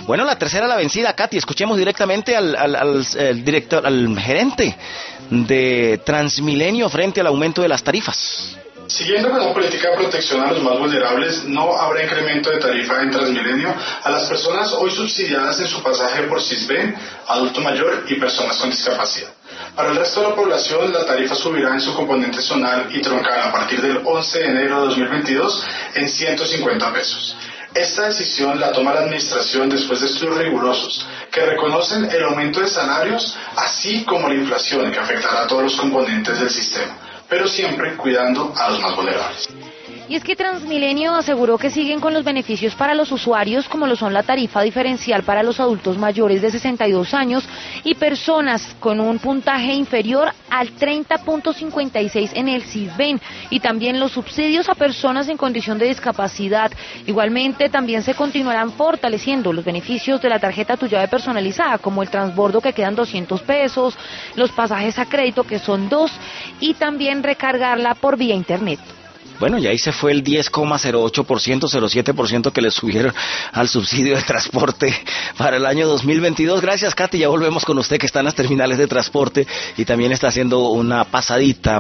Bueno, la tercera la vencida, Katy. Escuchemos directamente al director, al gerente de Transmilenio frente al aumento de las tarifas. Siguiendo con la política de protección a los más vulnerables, no habrá incremento de tarifa en Transmilenio a las personas hoy subsidiadas en su pasaje por SISBEN, adulto mayor y personas con discapacidad. Para el resto de la población, la tarifa subirá en su componente zonal y troncal a partir del 11 de enero de 2022 en 150 pesos. Esta decisión la toma la Administración después de estudios rigurosos que reconocen el aumento de salarios, así como la inflación que afectará a todos los componentes del sistema, pero siempre cuidando a los más vulnerables. Y es que Transmilenio aseguró que siguen con los beneficios para los usuarios, como lo son la tarifa diferencial para los adultos mayores de 62 años y personas con un puntaje inferior al 30.56 en el SISBEN, y también los subsidios a personas en condición de discapacidad. Igualmente, también se continuarán fortaleciendo los beneficios de la tarjeta Tu Llave personalizada, como el transbordo, que quedan 200 pesos, los pasajes a crédito, que son 2, y también recargarla por vía internet. Bueno, y ahí se fue el 10,08%, 0,7% que le subieron al subsidio de transporte para el año 2022. Gracias, Katy. Ya volvemos con usted, que está en las terminales de transporte y también está haciendo una pasadita